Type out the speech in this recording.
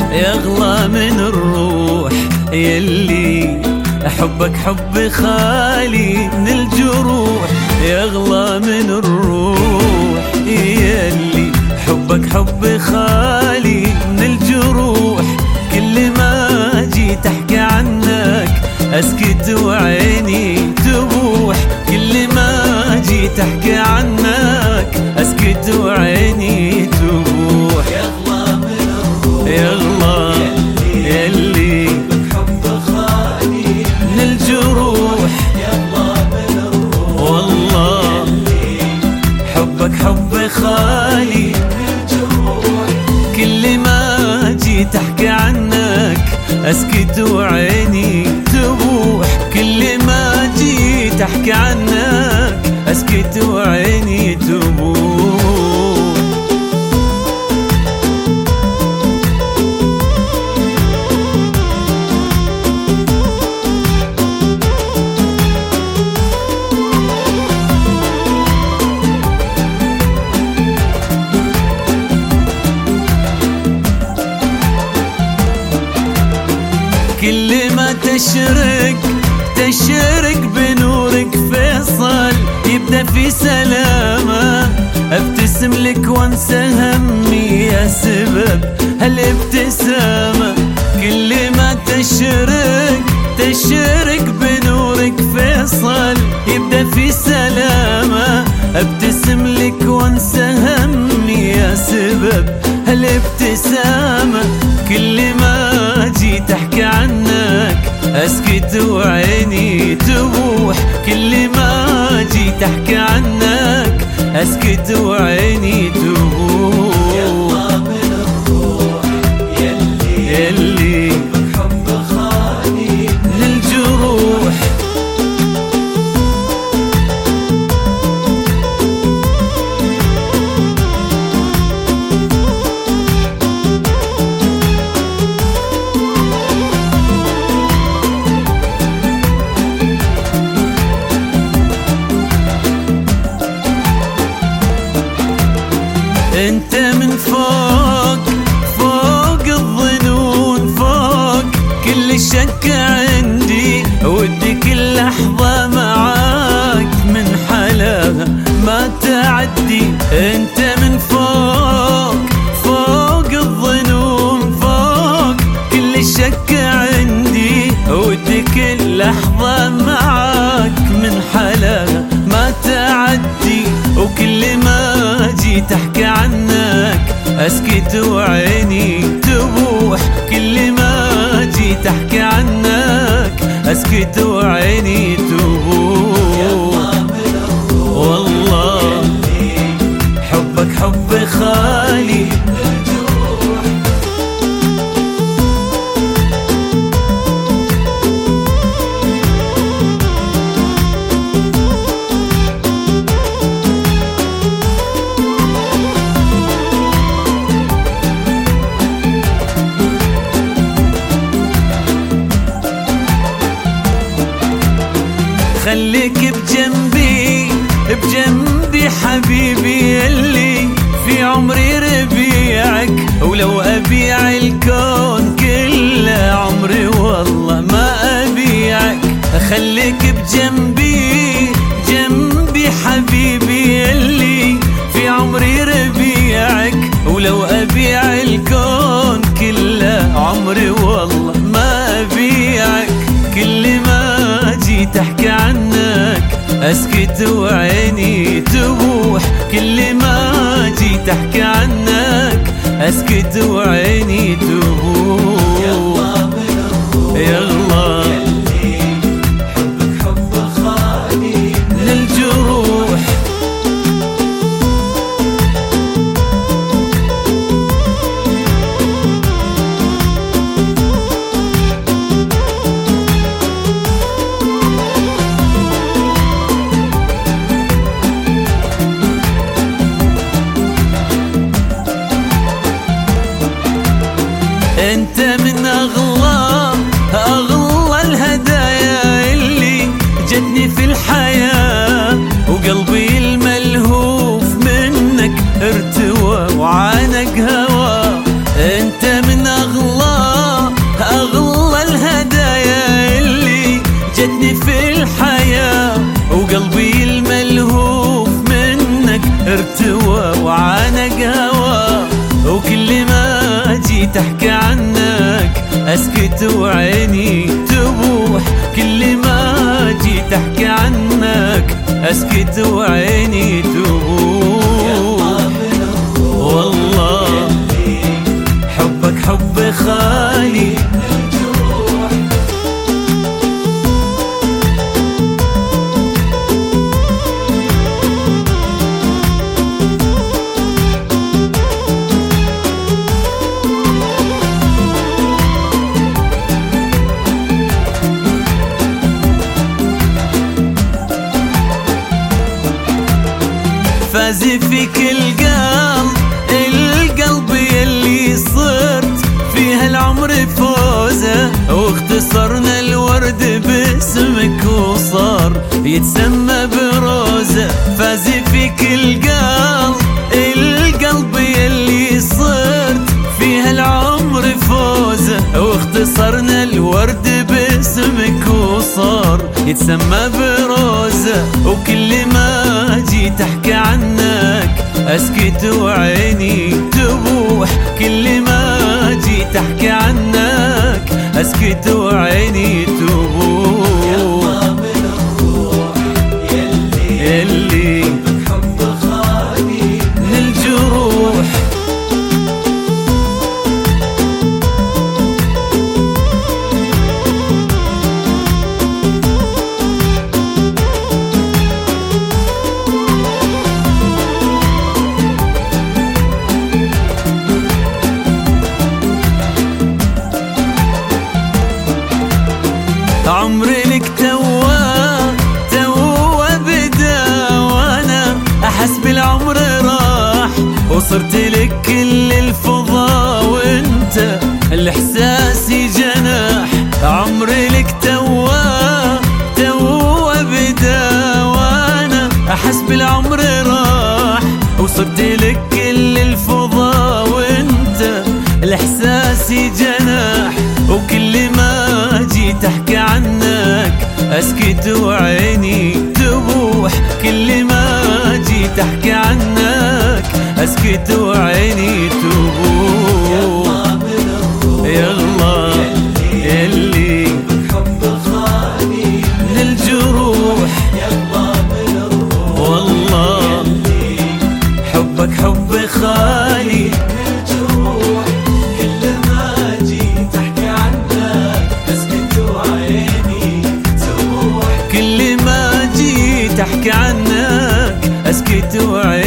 يغلى من الروح يلي حبك حب خالي من الجروح. يغلى من الروح يلي حبك حب خالي من الجروح. كل ما جيت احكي عنك اسكت وعيني تبوح. كل ما جيت احكي عنك اسكت وعيني تبوح. يغلى من الروح يغلى يلي حب خالي من الجروح. يغلى من الروح والله حبك حب خالي من الجروح. كل ما جيت احكي عنك اسكت وعيني تبوح. كل ما جيت احكي عنك اسكت وعيني تبوح. كل ما تشرق بنورك فيصل يبدأ في سلامة. ابتسم لك وانسى همي يا سبب هالابتسامة. كل ما تشرق بنورك فيصل يبدأ في سلامة. ابتسم لك وانسى همي يا سبب هالابتسامة. كل ما جيت احكي عنك اسكت وعيني تبوح. كل ما جيت احكي عنك اسكت وعيني تبوح. يغلى من الروح يلي حب خالي من الجروح. انت من فوق الظنون، فوق كل شك عندي. ودي كل لحظة معاك من حلاها ما تعدي. انت من فوق الظنون، فوق كل شك عندي. ودي كل لحظة معاك من حلاها ما تعدي. وكل ما جيت احكي عنك اسكت وعيني تبوح. كل ما جيت احكي عنك اسكت وعيني تبوح. والله حبك حب خالي خليك بجنبي حبيبي اللي في عمري ربيعك. ولو أبيع الكون كله عمري والله ما أبيعك. خليك بجنبي حبيبي اللي في عمري ربيعك. ولو أبيع الكون كله عمري والله ما أبيعك. كل ما جيت احكي عنك اسكت وعيني تبوح. كل ما جيت احكي عنك اسكت وعيني تبوح. يغلى حبك حب خالي من الجروح. انت من اغلى الهدايا اللي جتني في الحياة. وقلبي الملهوف منك ارتوى وعانق هوا. انت من اغلى اسكت وعيني تبوح، كل ما جيت احكي عنك اسكت وعيني تبوح. والله حبك حب خالي فاز فيك القلب يلي صرت فيها العمر فوزه، واختصرنا الورد باسمك وصار يتسمى بروزه. فاز فيك القلب يلي صرت فيها العمر فوزه، واختصرنا الورد باسمك وصار يتسمى بروزه. وكل ما جيت احكي عنك اسكت وعيني تبوح، كل ما جيت احكي عنك اسكت وعيني تبوح. يلا من الروح يلي حب خالي من الجروح. عمري لك توا بدا، وانا احس بالعمر راح، وصرت لك كل الفضا وانت الاحساس جناح. عمري لك توا بدا، وانا احس بالعمر راح، وصرت لك كل الفضا وانت الاحساس جناح. وكل ما جيت احكي عنك اسكت وعيني تبوح، كل ما جيت احكي عنك اسكت وعيني تبوح. يلا يلي حب خالي من الجروح. يلا من الروح والله حبك حب خالي الجروح. كل ما جيت احكي عنك اسكت وعيني تبوح. كل ما جيت احكي عنك اسكت وعيني